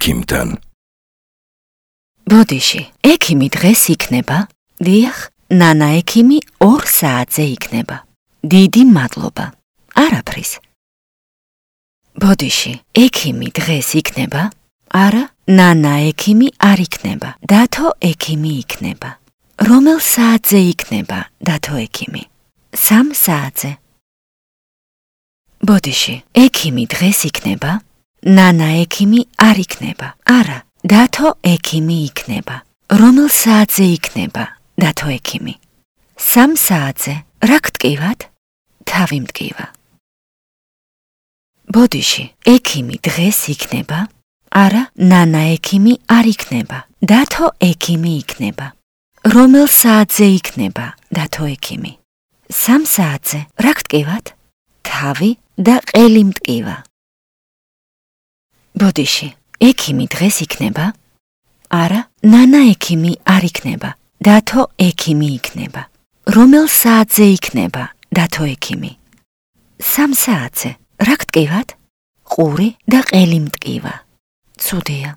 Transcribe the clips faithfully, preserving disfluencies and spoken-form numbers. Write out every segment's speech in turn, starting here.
ექიმთან. ბოდიში, ექიმი დღეს იქნება? დიახ, ნანა ექიმი ორ საათზე იქნება. დიდი მადლობა. არაფრის. ბოდიში, ექიმი დღეს იქნება? არა, ნანა ექიმი არ იქნება. დათო ექიმი იქნება. რომელ საათზე იქნება დათო ექიმი? სამ საათზე. ბოდიში, ექიმი დღეს იქნება? ნანა ექიმი არ იქნება. არა, დათო ექიმი იქნება. რომელ საათზე იქნება დათო ექიმი? სამ საათზე. რა გტკივათ? თავი მტკივა. ბოდიში, ექიმი დღეს იქნება? არა, ნანა ექიმი არ იქნება. დათო ექიმი იქნება. რომელ საათზე იქნება დათო ექიმი? სამ საათზე. რა გტკივათ? თავი და ყელი მტკივა. ბოდიში, ექიმი დღეს იქნება? არა, ნანა ექიმი არ იქნება. დათო ექიმი იქნება. რომელ საათზე იქნება დათო ექიმი? სამ საათზე. რა გტკივათ? ყური და ყელი მტკივა. ცუდია.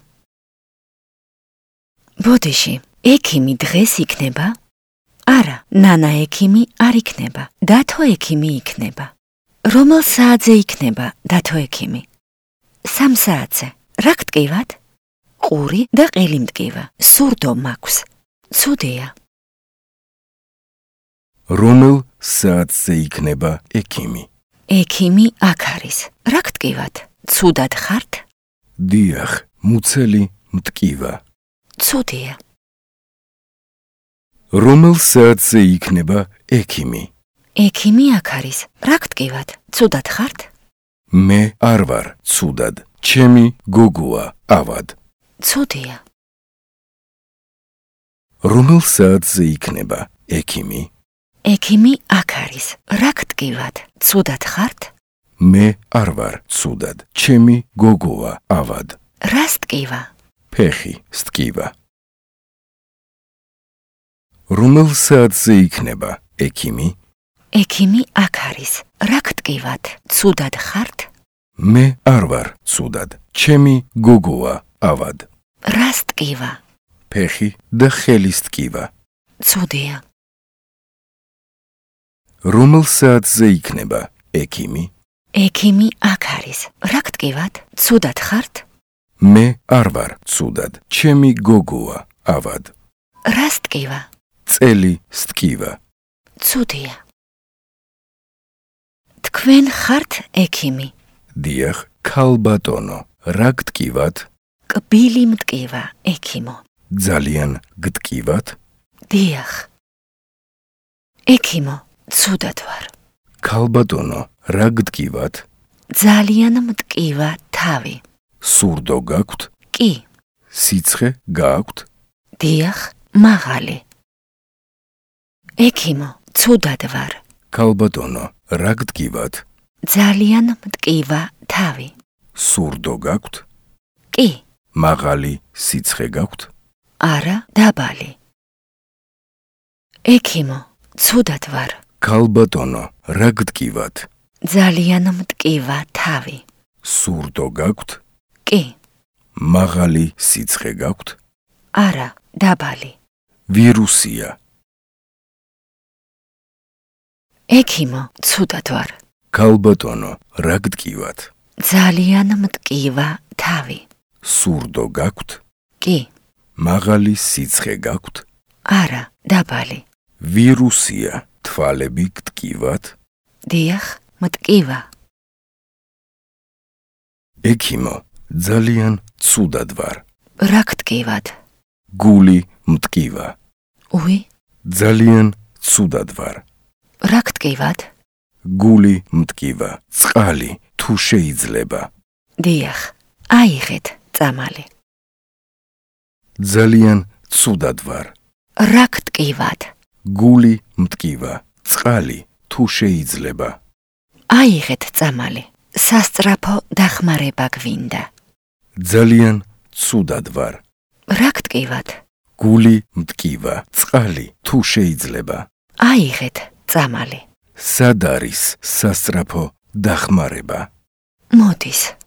ბოდიში, ექიმი დღეს იქნება? არა, ნანა ექიმი არ იქნება. დათო ექიმი იქნება. რომელ საათზე იქნება დათო ექიმი? სამ საათზე. რა გტკივათ? ყური და ყელი მტკივა. სურდო მაქვს. ცუდია. რომელ საათზე იქნება ექიმი? ექიმი აქ არის. რა გტკივათ? ცუდად ხართ? დიახ, მუცელი მტკივა. ცუდია. რომელ საათზე იქნება ექიმი? ექიმი აქ არის. რა გტკივათ? ცუდად ხართ? მე არ ვარ ცუდად. ჩემი გოგოა ავად. ცუდია. რომელ საათზე იქნება ექიმი? ექიმი აქ არის. რა გტკივათ? ცუდად ხართ? მე არ ვარ ცუდად. ჩემი გოგოა ავად. რა სტკივა? ფეხი სტკივა. რომელ საათზე იქნება ექიმი? ექიმი აქ არის. რა გტკივათ? ცუდად ხართ? მე არ ვარ ცუდად. ჩემი გოგოა ავად. რა სტკივა? ფეხი და ხელი სტკივა. ცუდია. რომელ საათზე იქნება ექიმი? ექიმი აქ არის. რა გტკივათ? ცუდად ხართ? მე არ ვარ ცუდად. ჩემი გოგოა ავად. რა სტკივა? წელი სტკივა. ცუდია. თქვენ ხართ ექიმი? დიახ, ქალბატონო. რა გტკივათ? კბილი მტკივა, ექიმო. ძალიან გტკივათ? დიახ. ექიმო, ცუდად ვარ. ქალბატონო, რა გტკივათ? ძალიან მტკივა თავი. სურდო გაქვთ? კი. სიცხე გაქვთ? დიახ, მაღალი. ექიმო, ცუდად ვარ. ქალბატონო, რა გტკივათ? ძალიან მტკივა თავი. სურდო გაქვთ? კი. მაღალი სიცხე გაქვთ? არა, დაბალი. ექიმო, ცუდად ვარ. ქალბატონო, რა გტკივათ? ძალიან მტკივა თავი. სურდო გაქვთ? კი. მაღალი სიცხე გაქვთ? არა, დაბალი. ვირუსია. ექიმო, ცუდად ვარ. ქალბატონო, რა გტკივათ? ძალიან მტკივა თავი. სურდო გაქვთ? კი. მაღალი სიცხე გაქვთ? არა, დაბალი. ვირუსია. თვალები გტკივათ? დიახ, მტკივა. ექიმო, ძალიან ცუდად ვარ. რა გტკივათ? გული მტკივა. უი? ძალიან ცუდად ვარ. რა გტკივათ? გული მტკივა. წყალი თუ შეიძლება. დიახ, აიღეთ წამალი. ძალიან ცუდად ვარ. რა გტკივათ? გული მტკივა. წყალი თუ შეიძლება. აიღეთ წამალი. სასწრაფო დახმარება გვინდა. ძალიან ცუდად ვარ. რა გტკივათ? გული მტკივა. წყალი თუ შეიძლება. აიღეთ წამალი. სად არის სასწრაფო დახმარება? მოდის.